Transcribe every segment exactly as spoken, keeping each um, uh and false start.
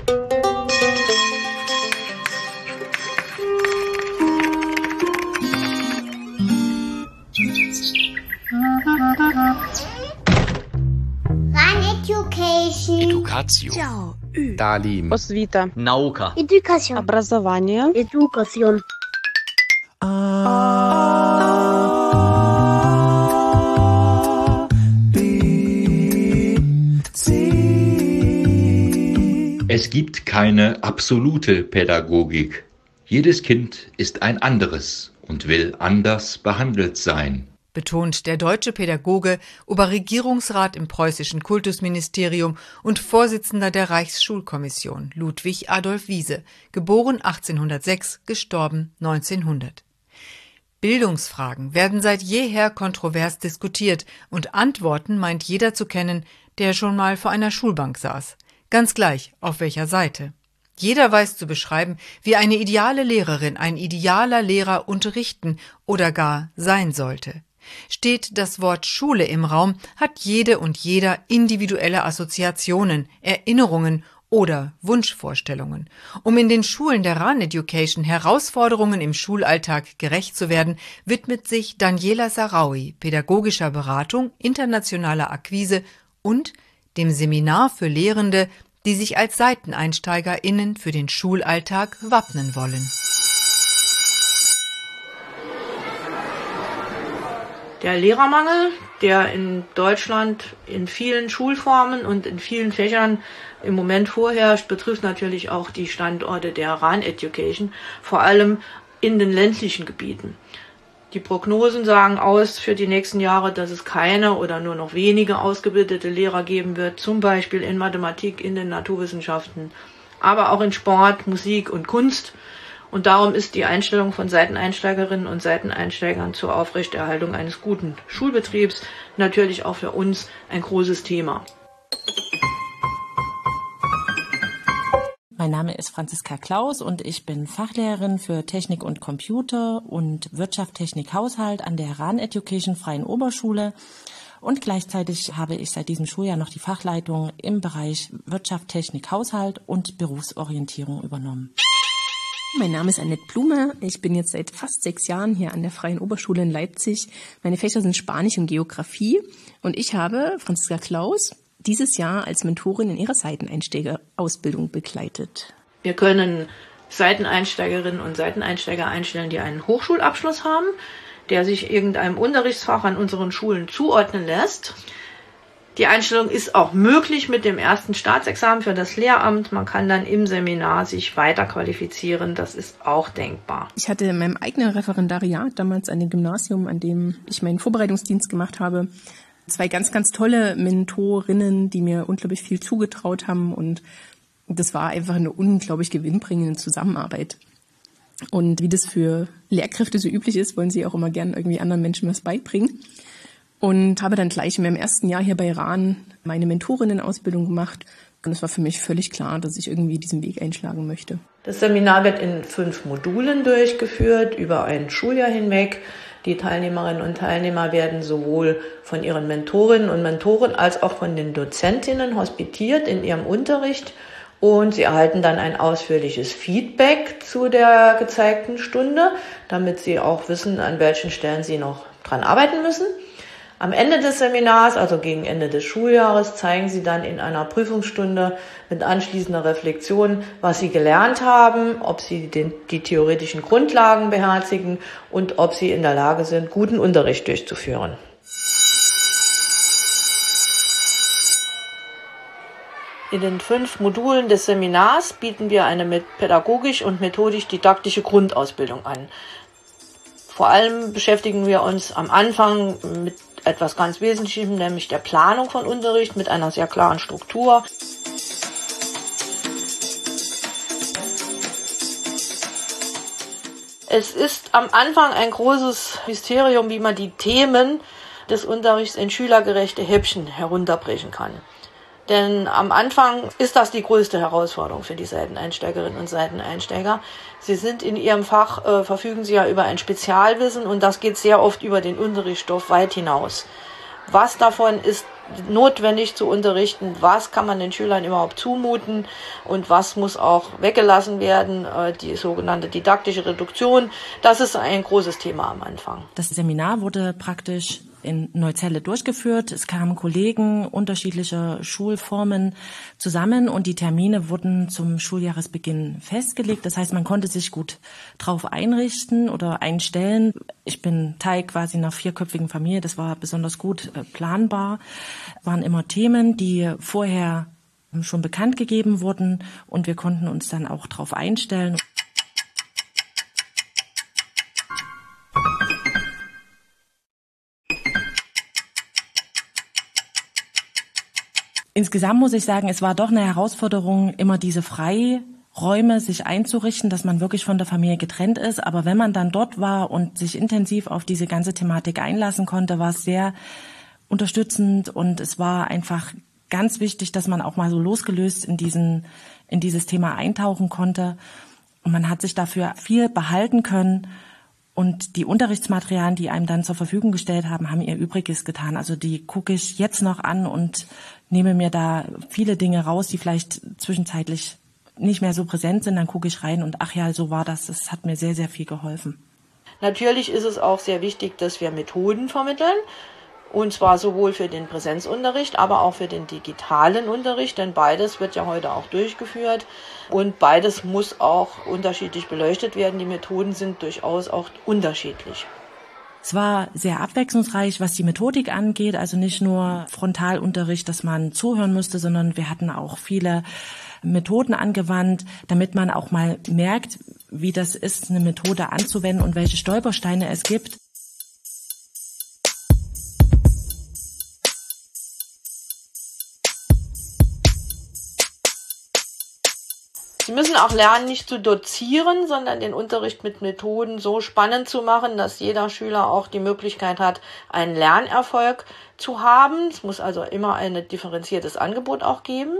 Education. Talim. Osvita. Nauka. Education. Образование. Education. Es gibt keine absolute Pädagogik. Jedes Kind ist ein anderes und will anders behandelt sein, betont der deutsche Pädagoge, Oberregierungsrat im preußischen Kultusministerium und Vorsitzender der Reichsschulkommission, Ludwig Adolf Wiese, geboren achtzehnhundertsechs, gestorben neunzehnhundert. Bildungsfragen werden seit jeher kontrovers diskutiert und Antworten meint jeder zu kennen, der schon mal vor einer Schulbank saß. Ganz gleich, auf welcher Seite. Jeder weiß zu beschreiben, wie eine ideale Lehrerin, ein idealer Lehrer unterrichten oder gar sein sollte. Steht das Wort Schule im Raum, hat jede und jeder individuelle Assoziationen, Erinnerungen oder Wunschvorstellungen. Um in den Schulen der Rahn Education Herausforderungen im Schulalltag gerecht zu werden, widmet sich Daniela Saraui pädagogischer Beratung, internationaler Akquise und dem Seminar für Lehrende, die sich als SeiteneinsteigerInnen für den Schulalltag wappnen wollen. Der Lehrermangel, der in Deutschland in vielen Schulformen und in vielen Fächern im Moment vorherrscht, betrifft natürlich auch die Standorte der Rahn Education, vor allem in den ländlichen Gebieten. Die Prognosen sagen aus für die nächsten Jahre, dass es keine oder nur noch wenige ausgebildete Lehrer geben wird, zum Beispiel in Mathematik, in den Naturwissenschaften, aber auch in Sport, Musik und Kunst. Und darum ist die Einstellung von Seiteneinsteigerinnen und Seiteneinsteigern zur Aufrechterhaltung eines guten Schulbetriebs natürlich auch für uns ein großes Thema. Mein Name ist Franziska Klaus und ich bin Fachlehrerin für Technik und Computer und Wirtschaft, Technik, Haushalt an der Rahn Education Freien Oberschule. Und gleichzeitig habe ich seit diesem Schuljahr noch die Fachleitung im Bereich Wirtschaft, Technik, Haushalt und Berufsorientierung übernommen. Mein Name ist Annette Blume. Ich bin jetzt seit fast sechs Jahren hier an der Freien Oberschule in Leipzig. Meine Fächer sind Spanisch und Geografie. Und ich habe Franziska Klaus dieses Jahr als Mentorin in ihrer Seiteneinsteigerausbildung begleitet. Wir können Seiteneinsteigerinnen und Seiteneinsteiger einstellen, die einen Hochschulabschluss haben, der sich irgendeinem Unterrichtsfach an unseren Schulen zuordnen lässt. Die Einstellung ist auch möglich mit dem ersten Staatsexamen für das Lehramt. Man kann dann im Seminar sich weiter qualifizieren. Das ist auch denkbar. Ich hatte in meinem eigenen Referendariat damals an dem Gymnasium, an dem ich meinen Vorbereitungsdienst gemacht habe, zwei ganz, ganz tolle Mentorinnen, die mir unglaublich viel zugetraut haben. Und das war einfach eine unglaublich gewinnbringende Zusammenarbeit. Und wie das für Lehrkräfte so üblich ist, wollen sie auch immer gerne irgendwie anderen Menschen was beibringen. Und habe dann gleich in meinem ersten Jahr hier bei Rahn meine Mentorinnenausbildung gemacht. Und es war für mich völlig klar, dass ich irgendwie diesen Weg einschlagen möchte. Das Seminar wird in fünf Modulen durchgeführt, über ein Schuljahr hinweg. Die Teilnehmerinnen und Teilnehmer werden sowohl von ihren Mentorinnen und Mentoren als auch von den Dozentinnen hospitiert in ihrem Unterricht. Und sie erhalten dann ein ausführliches Feedback zu der gezeigten Stunde, damit sie auch wissen, an welchen Stellen sie noch dran arbeiten müssen. Am Ende des Seminars, also gegen Ende des Schuljahres, zeigen sie dann in einer Prüfungsstunde mit anschließender Reflexion, was sie gelernt haben, ob sie den, die theoretischen Grundlagen beherzigen und ob sie in der Lage sind, guten Unterricht durchzuführen. In den fünf Modulen des Seminars bieten wir eine pädagogisch und methodisch-didaktische Grundausbildung an. Vor allem beschäftigen wir uns am Anfang mit etwas ganz Wesentlichem, nämlich der Planung von Unterricht mit einer sehr klaren Struktur. Es ist am Anfang ein großes Mysterium, wie man die Themen des Unterrichts in schülergerechte Häppchen herunterbrechen kann. Denn am Anfang ist das die größte Herausforderung für die Seiteneinsteigerinnen und Seiteneinsteiger. Sie sind in ihrem Fach, äh, verfügen sie ja über ein Spezialwissen und das geht sehr oft über den Unterrichtsstoff weit hinaus. Was davon ist notwendig zu unterrichten, was kann man den Schülern überhaupt zumuten und was muss auch weggelassen werden, die sogenannte didaktische Reduktion. Das ist ein großes Thema am Anfang. Das Seminar wurde praktisch in Neuzelle durchgeführt. Es kamen Kollegen unterschiedlicher Schulformen zusammen und die Termine wurden zum Schuljahresbeginn festgelegt. Das heißt, man konnte sich gut drauf einrichten oder einstellen. Ich bin Teil quasi einer vierköpfigen Familie. Das war besonders gut äh, planbar. Es waren immer Themen, die vorher schon bekannt gegeben wurden und wir konnten uns dann auch drauf einstellen. Insgesamt muss ich sagen, es war doch eine Herausforderung, immer diese Freiräume sich einzurichten, dass man wirklich von der Familie getrennt ist. Aber wenn man dann dort war und sich intensiv auf diese ganze Thematik einlassen konnte, war es sehr unterstützend und es war einfach ganz wichtig, dass man auch mal so losgelöst in diesen, in dieses Thema eintauchen konnte. Und man hat sich dafür viel behalten können. Und die Unterrichtsmaterialien, die einem dann zur Verfügung gestellt haben, haben ihr Übriges getan. Also die gucke ich jetzt noch an und nehme mir da viele Dinge raus, die vielleicht zwischenzeitlich nicht mehr so präsent sind. Dann gucke ich rein und ach ja, so war das. Das hat mir sehr, sehr viel geholfen. Natürlich ist es auch sehr wichtig, dass wir Methoden vermitteln. Und zwar sowohl für den Präsenzunterricht, aber auch für den digitalen Unterricht, denn beides wird ja heute auch durchgeführt und beides muss auch unterschiedlich beleuchtet werden. Die Methoden sind durchaus auch unterschiedlich. Es war sehr abwechslungsreich, was die Methodik angeht, also nicht nur Frontalunterricht, dass man zuhören musste, sondern wir hatten auch viele Methoden angewandt, damit man auch mal merkt, wie das ist, eine Methode anzuwenden und welche Stolpersteine es gibt. Sie müssen auch lernen, nicht zu dozieren, sondern den Unterricht mit Methoden so spannend zu machen, dass jeder Schüler auch die Möglichkeit hat, einen Lernerfolg zu haben. Es muss also immer ein differenziertes Angebot auch geben.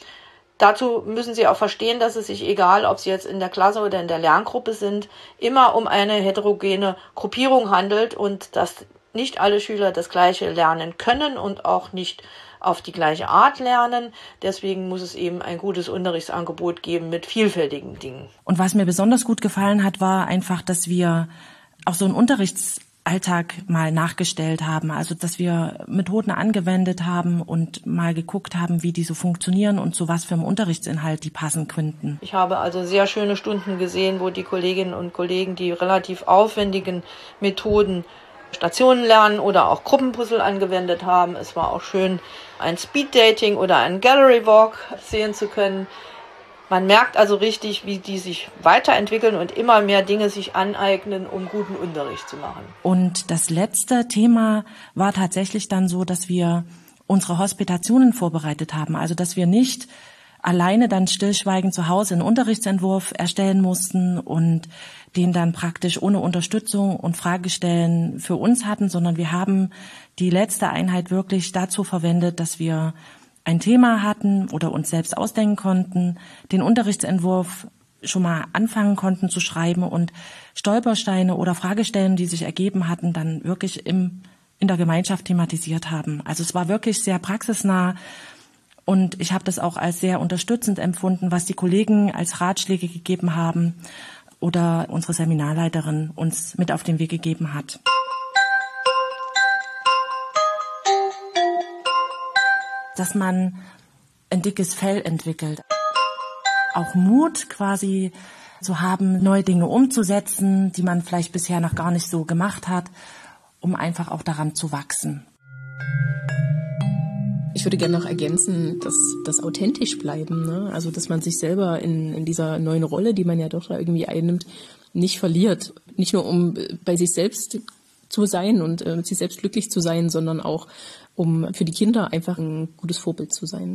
Dazu müssen Sie auch verstehen, dass es sich, egal ob Sie jetzt in der Klasse oder in der Lerngruppe sind, immer um eine heterogene Gruppierung handelt und dass nicht alle Schüler das Gleiche lernen können und auch nicht auf die gleiche Art lernen. Deswegen muss es eben ein gutes Unterrichtsangebot geben mit vielfältigen Dingen. Und was mir besonders gut gefallen hat, war einfach, dass wir auch so einen Unterrichtsalltag mal nachgestellt haben. Also, dass wir Methoden angewendet haben und mal geguckt haben, wie die so funktionieren und zu was für einem Unterrichtsinhalt die passen könnten. Ich habe also sehr schöne Stunden gesehen, wo die Kolleginnen und Kollegen die relativ aufwendigen Methoden Stationen lernen oder auch Gruppenpuzzle angewendet haben. Es war auch schön, ein Speeddating oder ein Gallery Walk sehen zu können. Man merkt also richtig, wie die sich weiterentwickeln und immer mehr Dinge sich aneignen, um guten Unterricht zu machen. Und das letzte Thema war tatsächlich dann so, dass wir unsere Hospitationen vorbereitet haben. Also, dass wir nicht alleine dann stillschweigend zu Hause einen Unterrichtsentwurf erstellen mussten und den dann praktisch ohne Unterstützung und Fragestellen für uns hatten, sondern wir haben die letzte Einheit wirklich dazu verwendet, dass wir ein Thema hatten oder uns selbst ausdenken konnten, den Unterrichtsentwurf schon mal anfangen konnten zu schreiben und Stolpersteine oder Fragestellen, die sich ergeben hatten, dann wirklich im, in der Gemeinschaft thematisiert haben. Also es war wirklich sehr praxisnah. Und ich habe das auch als sehr unterstützend empfunden, was die Kollegen als Ratschläge gegeben haben oder unsere Seminarleiterin uns mit auf den Weg gegeben hat. Dass man ein dickes Fell entwickelt. Auch Mut quasi zu haben, neue Dinge umzusetzen, die man vielleicht bisher noch gar nicht so gemacht hat, um einfach auch daran zu wachsen. Ich würde gerne noch ergänzen, dass das authentisch bleiben, ne? Also dass man sich selber in, in dieser neuen Rolle, die man ja doch da irgendwie einnimmt, nicht verliert. Nicht nur um bei sich selbst zu sein und äh, mit sich selbst glücklich zu sein, sondern auch um für die Kinder einfach ein gutes Vorbild zu sein.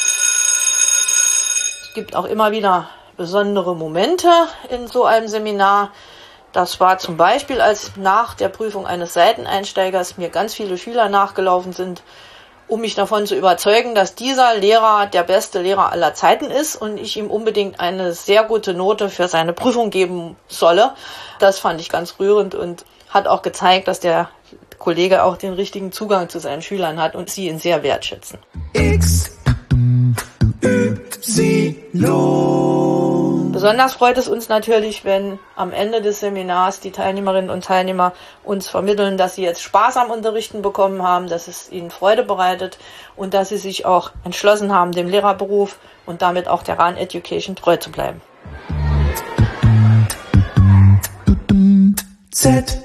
Es gibt auch immer wieder besondere Momente in so einem Seminar. Das war zum Beispiel, als nach der Prüfung eines Seiteneinsteigers mir ganz viele Schüler nachgelaufen sind, um mich davon zu überzeugen, dass dieser Lehrer der beste Lehrer aller Zeiten ist und ich ihm unbedingt eine sehr gute Note für seine Prüfung geben solle. Das fand ich ganz rührend und hat auch gezeigt, dass der Kollege auch den richtigen Zugang zu seinen Schülern hat und sie ihn sehr wertschätzen. X, Y. Besonders freut es uns natürlich, wenn am Ende des Seminars die Teilnehmerinnen und Teilnehmer uns vermitteln, dass sie jetzt Spaß am Unterrichten bekommen haben, dass es ihnen Freude bereitet und dass sie sich auch entschlossen haben, dem Lehrerberuf und damit auch der Rahn Education treu zu bleiben. Z